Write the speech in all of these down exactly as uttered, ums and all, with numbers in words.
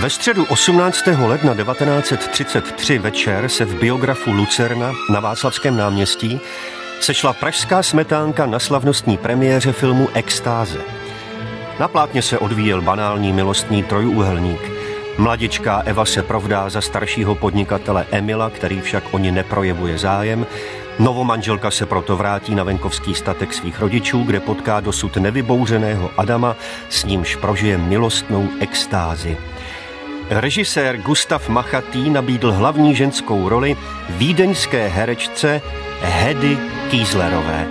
Ve středu osmnáctého ledna devatenáct set třicet tři večer se v biografu Lucerna na Václavském náměstí sešla pražská smetánka na slavnostní premiéře filmu Extáze. Na plátně se odvíjel banální milostný trojúhelník. Mladičká Eva se provdá za staršího podnikatele Emila, který však o ní neprojevuje zájem. Novomanželka se proto vrátí na venkovský statek svých rodičů, kde potká dosud nevybouřeného Adama, s nímž prožije milostnou extázi. Režisér Gustav Machatý nabídl hlavní ženskou roli vídeňské herečce Hedy Kieslerové.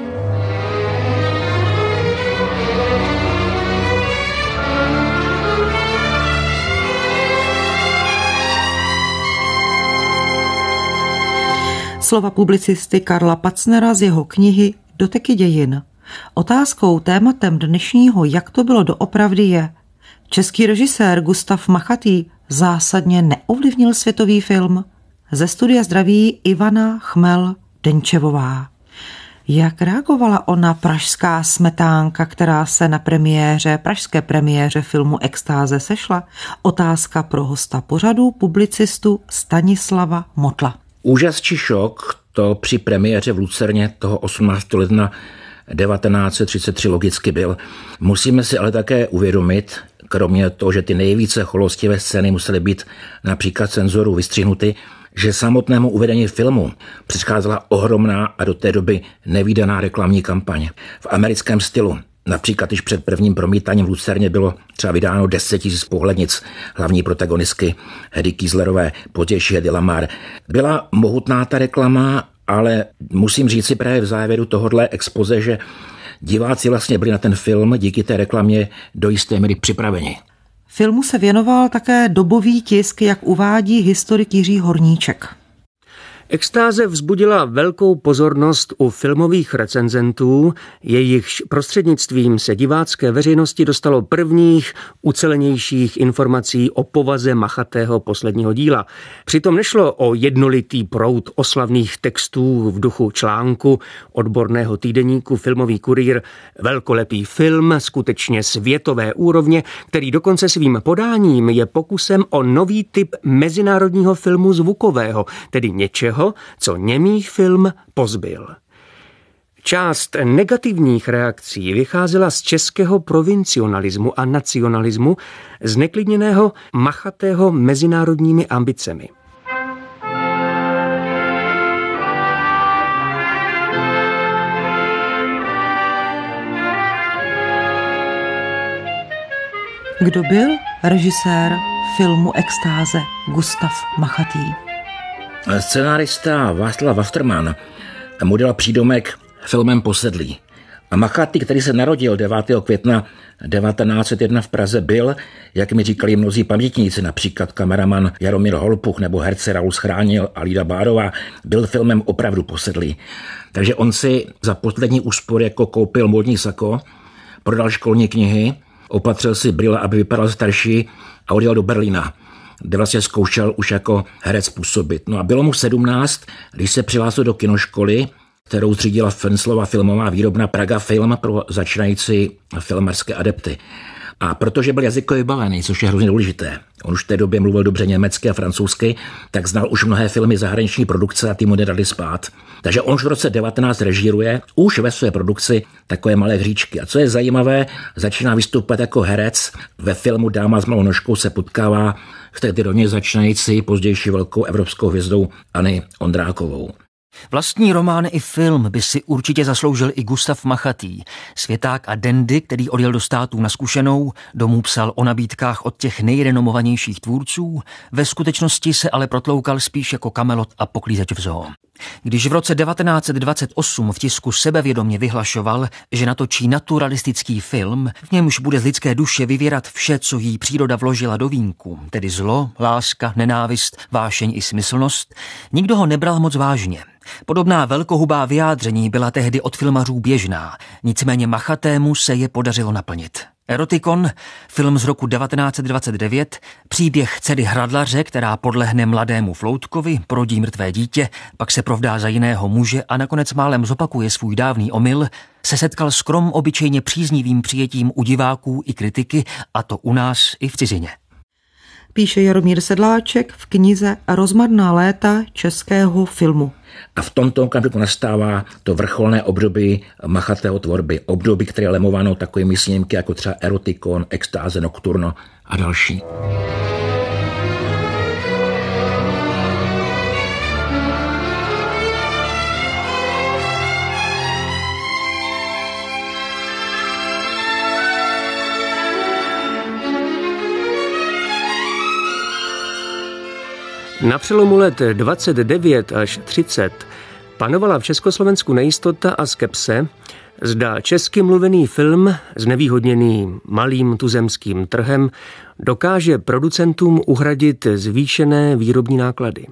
Slova publicisty Karla Pacnera z jeho knihy Doteky dějin. Otázkou, tématem dnešního Jak to bylo doopravdy je: český režisér Gustav Machatý zásadně neovlivnil světový film? Ze studia zdraví Ivana Chmel-Denčevová. Jak reagovala ona pražská smetánka, která se na premiéře, pražské premiéře filmu Extáze sešla? Otázka pro hosta pořadu, publicistu Stanislava Motla. Úžas či šok to při premiéře v Lucerně toho osmnáctého ledna devatenáct set třicet tři logicky byl. Musíme si ale také uvědomit, kromě toho, že ty nejvíce choulostivé scény musely být například cenzorou vystřihnuty, že samotnému uvedení filmu předcházela ohromná a do té doby nevídaná reklamní kampaň. V americkém stylu, například již před prvním promítáním v Lucerně bylo třeba vydáno deset tisíc pohlednic hlavní protagonistky Hedy Kieslerové, potěší Hedy Lamar. Byla mohutná ta reklama, ale musím říct si právě v závěru tohohle expoze, že diváci vlastně byli na ten film díky té reklamě do jisté míry připraveni. Filmu se věnoval také dobový tisk, jak uvádí historik Jiří Horníček. Extáze vzbudila velkou pozornost u filmových recenzentů, jejichž prostřednictvím se divácké veřejnosti dostalo prvních, ucelenějších informací o povaze Machatého posledního díla. Přitom nešlo o jednolitý proud oslavných textů v duchu článku odborného týdeníku Filmový kurýr, velkolepý film, skutečně světové úrovně, který dokonce svým podáním je pokusem o nový typ mezinárodního filmu zvukového, tedy něčeho, co němý film pozbyl. Část negativních reakcí vycházela z českého provincionalismu a nacionalismu, zneklidněného Machatého mezinárodními ambicemi. Kdo byl režisér filmu Extáze Gustav Machatý? Scenárista Václav Wasterman mu dal přídomek filmem Posedlý. A Machatý, který se narodil devátého května devatenáct set jedna v Praze, byl, jak mi říkali mnozí pamětníci, například kameraman Jaromír Holpuch nebo herce Raul Schránil a Lída Bárová, byl filmem opravdu posedlý. Takže on si za poslední úspor jako koupil módní sako, prodal školní knihy, opatřil si brýle, aby vypadal starší, a odjel do Berlína, kde vlastně zkoušel už jako herec působit. No a bylo mu sedmnáct, když se přihlásil do kinoškoly, kterou zřídila Fenslova filmová výrobna Praga Film pro začínající filmarské adepty. A protože byl jazykově vybavený, což je hrozně důležité, on už v té době mluvil dobře německy a francouzsky, tak znal už mnohé filmy zahraniční produkce a ty mu nedali spát. Takže on už v roce devatenáct režíruje už ve své produkci takové malé hříčky. A co je zajímavé, začíná vystupovat jako herec. Ve filmu Dáma s malou nožkou se potkává s tehdy rovněž začínající pozdější velkou evropskou hvězdou Anny Ondrákovou. Vlastní román i film by si určitě zasloužil i Gustav Machatý. Světák a dandy, který odjel do států na zkušenou, domů psal o nabídkách od těch nejrenomovanějších tvůrců, ve skutečnosti se ale protloukal spíš jako kamelot a poklízeč v zoo. Když v roce devatenáct set dvacet osm v tisku sebevědomě vyhlašoval, že natočí naturalistický film, v němž bude z lidské duše vyvěrat vše, co jí příroda vložila do vínku, tedy zlo, láska, nenávist, vášeň i smyslnost, nikdo ho nebral moc vážně. Podobná velkohubá vyjádření byla tehdy od filmařů běžná, nicméně Machatému se je podařilo naplnit. Erotikon, film z roku devatenáct set dvacet devět, příběh dcery hradlaře, která podlehne mladému Floutkovi, porodí mrtvé dítě, pak se provdá za jiného muže a nakonec málem zopakuje svůj dávný omyl, se setkal s krom obyčejně příznivým přijetím u diváků i kritiky, a to u nás i v cizině. píše Jaromír Sedláček v knize Rozmarná léta českého filmu. A v tomto okamžiku nastává to vrcholné období Machatého tvorby. Období, které je lemováno takovými snímky jako třeba Erotikon, Extáze, Nocturno a další. Na přelomu let dvacet devět až třicet panovala v Československu nejistota a skepse, zda česky mluvený film, znevýhodněný malým tuzemským trhem, dokáže producentům uhradit zvýšené výrobní náklady.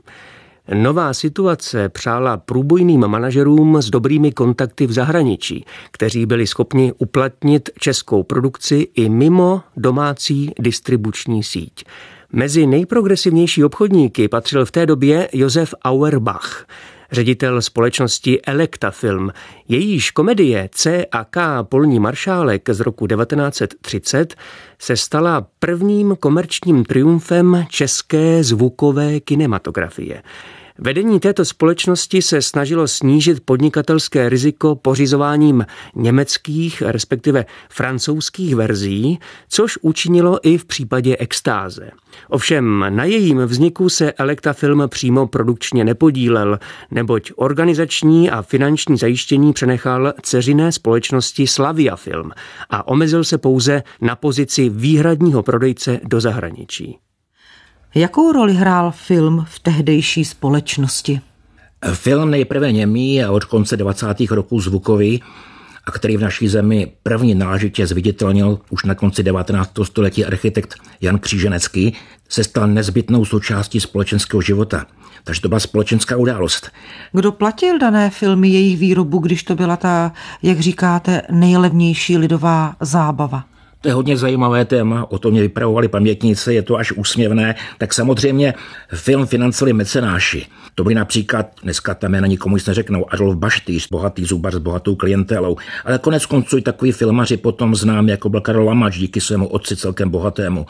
Nová situace přála průbojným manažerům s dobrými kontakty v zahraničí, kteří byli schopni uplatnit českou produkci i mimo domácí distribuční síť. Mezi nejprogresivnější obchodníky patřil v té době Josef Auerbach, ředitel společnosti Elekta Film. Jejíž komedie C a K Polní maršálek z roku devatenáct set třicet se stala prvním komerčním triumfem české zvukové kinematografie. Vedení této společnosti se snažilo snížit podnikatelské riziko pořizováním německých, respektive francouzských verzí, což učinilo i v případě Extáze. Ovšem na jejím vzniku se Elekta Film přímo produkčně nepodílel, neboť organizační a finanční zajištění přenechal dceřiné společnosti Slavia Film a omezil se pouze na pozici výhradního prodejce do zahraničí. Jakou roli hrál film v tehdejší společnosti? Film nejprve němý a od konce dvacátých roků zvukový, a který v naší zemi první náležitě zviditelnil už na konci devatenáctého století architekt Jan Kříženecký, se stal nezbytnou součástí společenského života. Takže to byla společenská událost. Kdo platil dané filmy, jejich výrobu, když to byla ta, jak říkáte, nejlevnější lidová zábava? To je hodně zajímavé téma, o tom mě vypravovali pamětníci, je to až úsměvné. Tak samozřejmě film financovali mecenáši. To byli například, dneska tam jména nikomu nic neřeknou, Adolf Baštýř, bohatý zubař s bohatou klientelou. Ale konec konců i takový filmaři potom znám, jako byl Karel Lamač, díky svému otci celkem bohatému.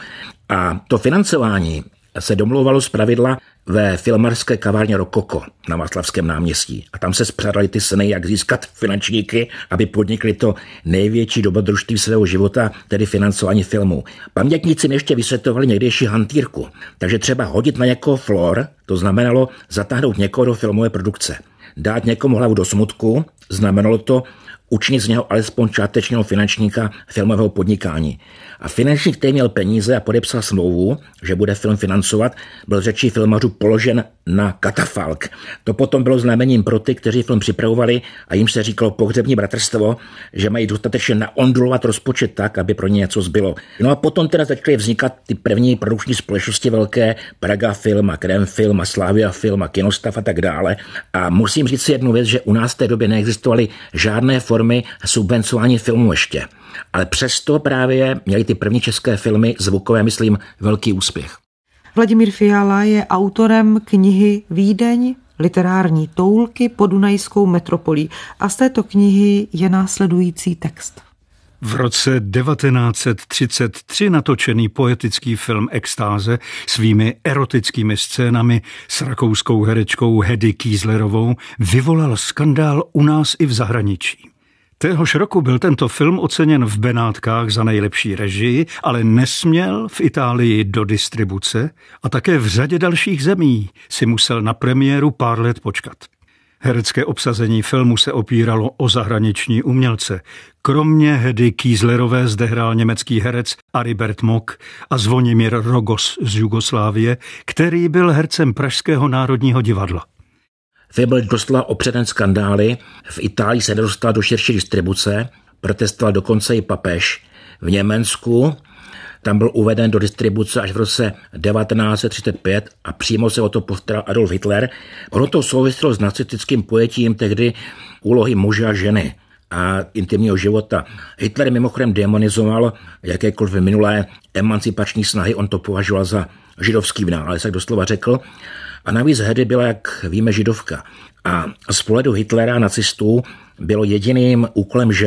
A to financování se domlouvalo zpravidla ve filmarské kavárně Rokoko na Václavském náměstí. A tam se spřádaly ty sny, jak získat finančníky, aby podnikli to největší dobrodružství svého života, tedy financování filmů. Pamětníci mi ještě vysvětlovali někdejší hantýrku. Takže třeba hodit na někoho flor, to znamenalo zatáhnout někoho do filmové produkce. Dát někomu hlavu do smutku, znamenalo to učinit z něho alespoň čátečného finančníka filmového podnikání. A finančník, který měl peníze a podepsal smlouvu, že bude film financovat, byl řečí filmařů položen na katafalk. To potom bylo znamením pro ty, kteří film připravovali a jim se říkalo pohřební bratrstvo, že mají dostatečně naondulovat rozpočet tak, aby pro ně něco zbylo. No a potom teda začaly vznikat ty první produkční společnosti velké, Praga Film a Krem Film a Slavia Film a Kinostav a tak dále. A musím říct si jednu věc, že u nás v té době neexistovaly žádné formy subvencování filmů ještě. Ale přesto právě měly ty první české filmy zvukové, myslím, velký úspěch. Vladimír Fiala je autorem knihy Vídeň, literární toulky podunajskou metropolí a z této knihy je následující text. V roce devatenáct set třicet tři natočený poetický film Extáze svými erotickými scénami s rakouskou herečkou Hedy Kieslerovou vyvolal skandál u nás i v zahraničí. Téhož roku byl tento film oceněn v Benátkách za nejlepší režii, ale nesměl v Itálii do distribuce a také v řadě dalších zemí si musel na premiéru pár let počkat. Herecké obsazení filmu se opíralo o zahraniční umělce. Kromě Hedy Kieslerové zde hrál německý herec Aribert Mock a Zvonimír Rogos z Jugoslávie, který byl hercem Pražského národního divadla. Film byl doslova opředen skandály, v Itálii se nedostal do širší distribuce, protestoval dokonce i papež. V Německu tam byl uveden do distribuce až v roce devatenáct set třicet pět a přímo se o to postaral Adolf Hitler. Ono to souviselo s nacistickým pojetím tehdy úlohy muže a ženy a intimního života. Hitler mimochodem demonizoval jakékoliv minulé emancipační snahy, on to považoval za židovský vynález, jak doslova řekl. A navíc Hedy byla, jak víme, židovka. A z pohledu Hitlera a nacistů bylo jediným úkolem ženy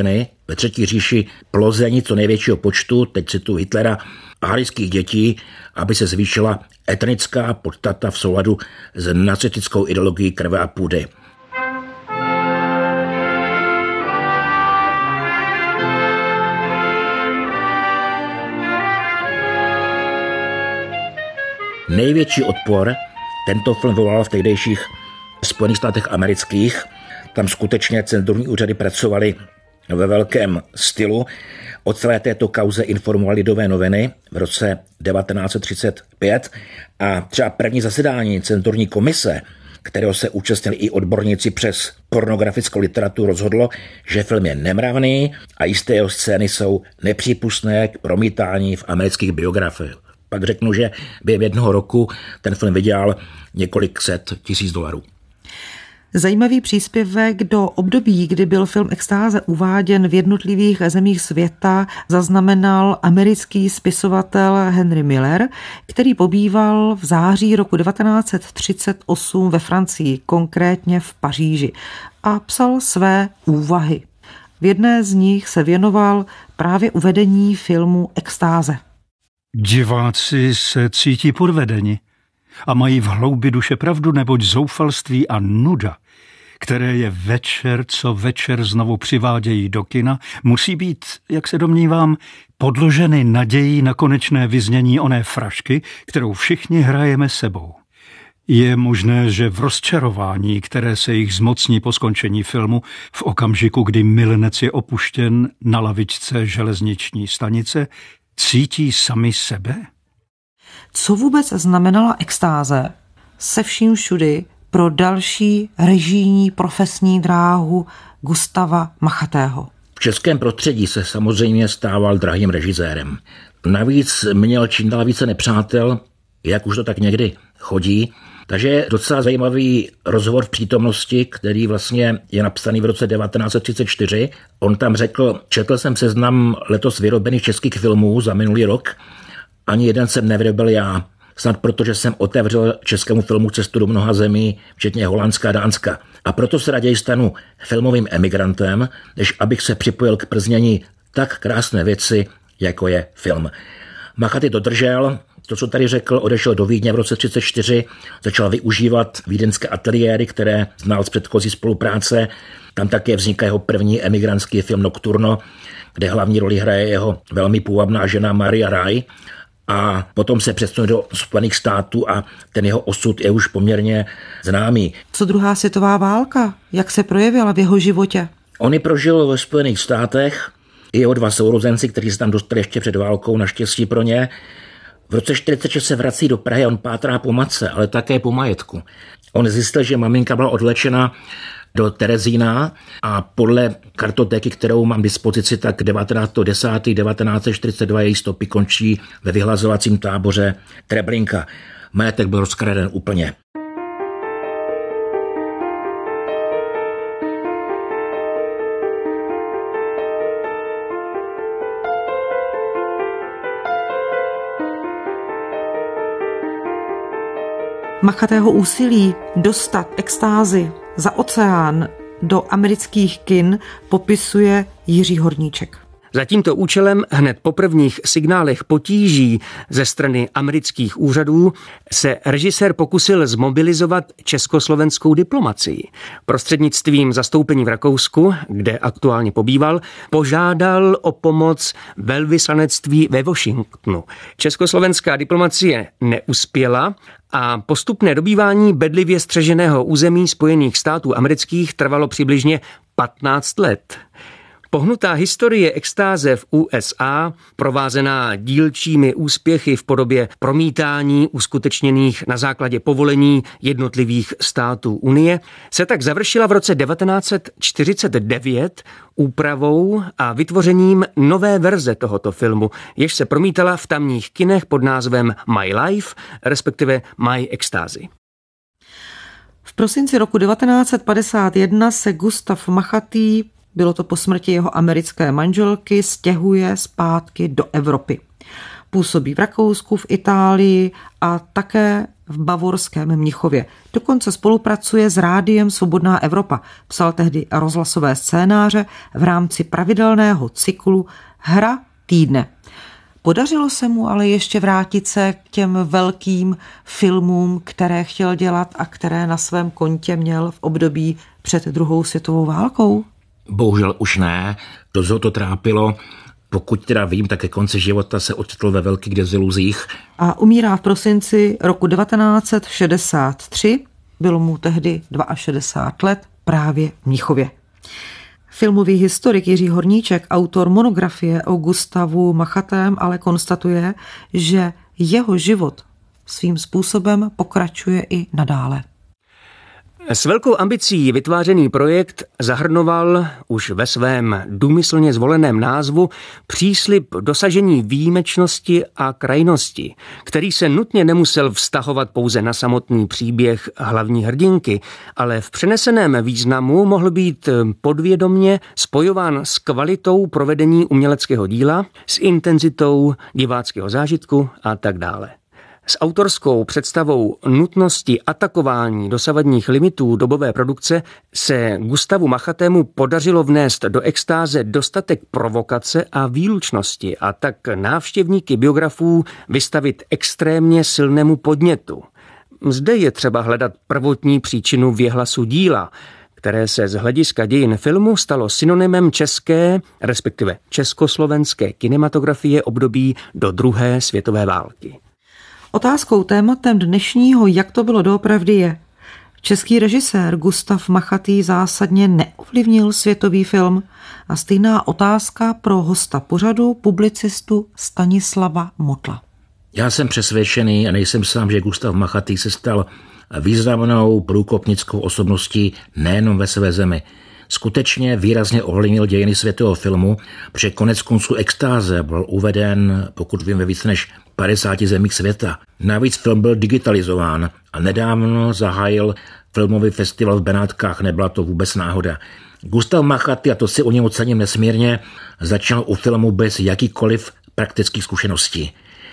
ve Třetí říši plození co největšího počtu, teď cituji Hitlera, arijských dětí, aby se zvýšila etnická podstata v souladu s nacistickou ideologií krve a půdy. Největší odpor tento film vyvolal v tehdejších Spojených státech amerických. Tam skutečně cenzurní úřady pracovaly ve velkém stylu. O celé této kauze informovaly Lidové noviny v roce devatenáct set třicet pět a třeba první zasedání cenzurní komise, kterého se účastnili i odborníci přes pornografickou literaturu, rozhodlo, že film je nemravný a jisté jeho scény jsou nepřípustné k promítání v amerických biografiích. Pak řeknu, že během jednoho roku ten film vydělal několik set tisíc dolarů. Zajímavý příspěvek do období, kdy byl film Extáze uváděn v jednotlivých zemích světa, zaznamenal americký spisovatel Henry Miller, který pobýval v září roku devatenáct set třicet osm ve Francii, konkrétně v Paříži, a psal své úvahy. V jedné z nich se věnoval právě uvedení filmu Extáze. Diváci se cítí podvedeni a mají v hloubi duše pravdu, neboť zoufalství a nuda, které je večer co večer znovu přivádějí do kina, musí být, jak se domnívám, podloženy nadějí na konečné vyznění oné frašky, kterou všichni hrajeme sebou. Je možné, že v rozčarování, které se jich zmocní po skončení filmu, v okamžiku, kdy milenec je opuštěn na lavičce železniční stanice, cítí sami sebe? Co vůbec znamenala Extáze se vším všudy pro další režijní profesní dráhu Gustava Machatého? V českém prostředí se samozřejmě stával drahým režisérem. Navíc měl čím dál více nepřátel, jak už to tak někdy chodí. Takže je docela zajímavý rozhovor v přítomnosti, který vlastně je napsaný v roce devatenáct set třicet čtyři. On tam řekl, četl jsem seznam letos vyrobených českých filmů za minulý rok. Ani jeden jsem nevyrobil já. Snad proto, že jsem otevřel českému filmu cestu do mnoha zemí, včetně Holandska a Dánska. A proto se raději stanu filmovým emigrantem, než abych se připojil k prznění tak krásné věci, jako je film. Machatý dodržel to, co tady řekl, odešel do Vídně v roce třicet čtyři, začal využívat vídeňské ateliéry, které znal z předchozí spolupráce. Tam také vzniká jeho první emigrantský film Nocturno, kde hlavní roli hraje jeho velmi půvabná žena Maria Rai. A potom se přesunul do Spojených států a ten jeho osud je už poměrně známý. Co druhá světová válka? Jak se projevila v jeho životě? On ji prožil ve Spojených státech, i jeho dva sourozenci, kteří se tam dostali ještě před válkou, naštěstí pro ně. V roce čtyřicet šest se vrací do Prahy a on pátrá po matce, ale také po majetku. On zjistil, že maminka byla odvlečena do Terezína a podle kartotéky, kterou mám k dispozici, tak devatenáctého desátého devatenáct set čtyřicet dva její stopy končí ve vyhlazovacím táboře Treblinka. Majetek byl rozkraden úplně. Machatého úsilí dostat extázi za oceán do amerických kin popisuje Jiří Horníček. Za tímto účelem hned po prvních signálech potíží ze strany amerických úřadů se režisér pokusil zmobilizovat československou diplomacii. Prostřednictvím zastoupení v Rakousku, kde aktuálně pobýval, požádal o pomoc velvyslanectví ve Washingtonu. Československá diplomacie neuspěla a postupné dobývání bedlivě střeženého území Spojených států amerických trvalo přibližně patnáct let. Pohnutá historie extáze v U S A, provázená dílčími úspěchy v podobě promítání uskutečněných na základě povolení jednotlivých států Unie, se tak završila v roce devatenáct set čtyřicet devět úpravou a vytvořením nové verze tohoto filmu, jež se promítala v tamních kinech pod názvem My Life, respektive My Extázy. V prosinci roku devatenáct set padesát jedna se Gustav Machatý, bylo to po smrti jeho americké manželky, stěhuje zpátky do Evropy. Působí v Rakousku, v Itálii a také v bavorském Mnichově. Dokonce spolupracuje s Rádiem Svobodná Evropa. Psal tehdy rozhlasové scénáře v rámci pravidelného cyklu Hra týdne. Podařilo se mu ale ještě vrátit se k těm velkým filmům, které chtěl dělat a které na svém kontě měl v období před druhou světovou válkou? Bohužel už ne. Dost ho to trápilo. Pokud teda vím, tak ke konci života se ocitl ve velkých deziluzích. A umírá v prosinci roku devatenáct set šedesát tři. Bylo mu tehdy šedesát dva let právě v Mnichově. Filmový historik Jiří Horníček, autor monografie o Gustavu Machatém, ale konstatuje, že jeho život svým způsobem pokračuje i nadále. S velkou ambicí vytvářený projekt zahrnoval už ve svém důmyslně zvoleném názvu příslib dosažení výjimečnosti a krajnosti, který se nutně nemusel vztahovat pouze na samotný příběh hlavní hrdinky, ale v přeneseném významu mohl být podvědomně spojován s kvalitou provedení uměleckého díla, s intenzitou diváckého zážitku a tak dále. S autorskou představou nutnosti atakování dosavadních limitů dobové produkce se Gustavu Machatému podařilo vnést do extáze dostatek provokace a výlučnosti a tak návštěvníky biografů vystavit extrémně silnému podnětu. Zde je třeba hledat prvotní příčinu věhlasu díla, které se z hlediska dějin filmu stalo synonymem české, respektive československé kinematografie období do druhé světové války. Otázkou tématem dnešního Jak to bylo doopravdy je: český režisér Gustav Machatý zásadně neovlivnil světový film? A stejná otázka pro hosta pořadu, publicistu Stanislava Motla. Já jsem přesvědčený a nejsem sám, že Gustav Machatý se stal významnou průkopnickou osobností nejenom ve své zemi. Skutečně výrazně ovlivnil dějiny světového filmu, protože konec konců extáze byl uveden, pokud vím, ve více než padesáti zemích světa. Navíc film byl digitalizován a nedávno zahájil filmový festival v Benátkách, nebyla to vůbec náhoda. Gustav Machatý, a to si o něm ocením nesmírně, začal u filmu bez jakýkoliv praktických zkušeností.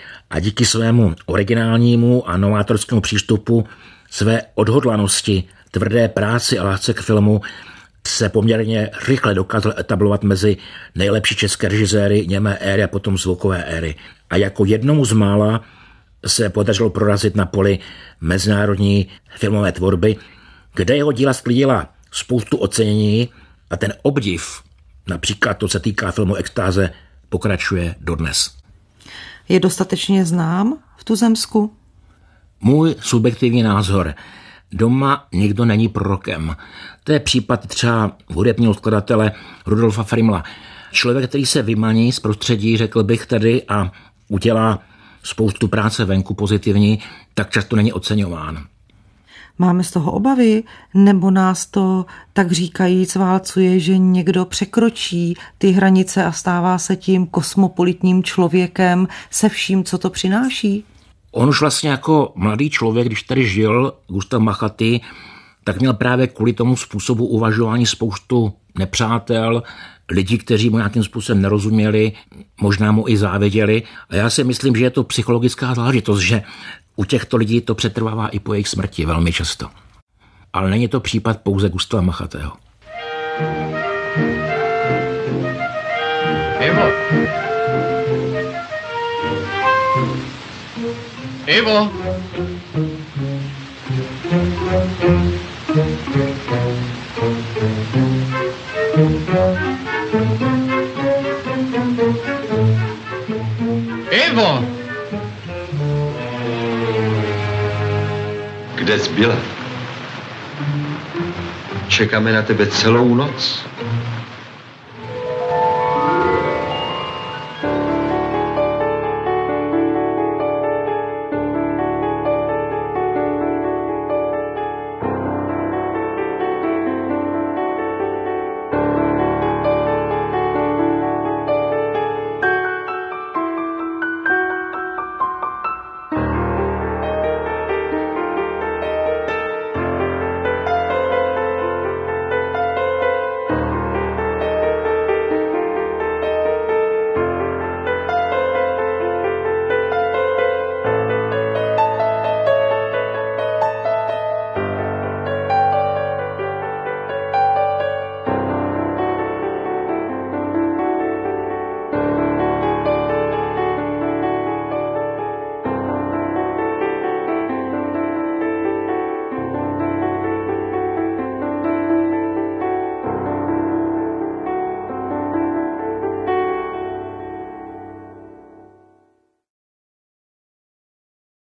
A díky svému originálnímu a novátorskému přístupu, své odhodlanosti, tvrdé práci a lásce k filmu se poměrně rychle dokázal etablovat mezi nejlepší české režiséry němé éry a potom zvukové éry. A jako jednomu z mála se podařilo prorazit na poli mezinárodní filmové tvorby, kde jeho díla sklidila spoustu ocenění a ten obdiv, například to se týká filmu Extáze, pokračuje dodnes. Je dostatečně znám v tuzemsku? Můj subjektivní názor: doma nikdo není prorokem. To je případ třeba hudebního skladatele Rudolfa Frimla. Člověk, který se vymaní z prostředí, řekl bych tady, a udělá spoustu práce venku pozitivní, tak často není oceňován. Máme z toho obavy, nebo nás to, tak říkajíc, válcuje, že někdo překročí ty hranice a stává se tím kosmopolitním člověkem se vším, co to přináší? On už vlastně jako mladý člověk, když tady žil Gustav Machatý, tak měl právě kvůli tomu způsobu uvažování spoustu nepřátel, lidí, kteří mu nějakým způsobem nerozuměli, možná mu i záviděli. A já si myslím, že je to psychologická záležitost, že u těchto lidí to přetrvává i po jejich smrti velmi často. Ale není to případ pouze Gustava Machatého. Ivo! Ivo! Ivo! Kde jsi byla? Čekáme na tebe celou noc.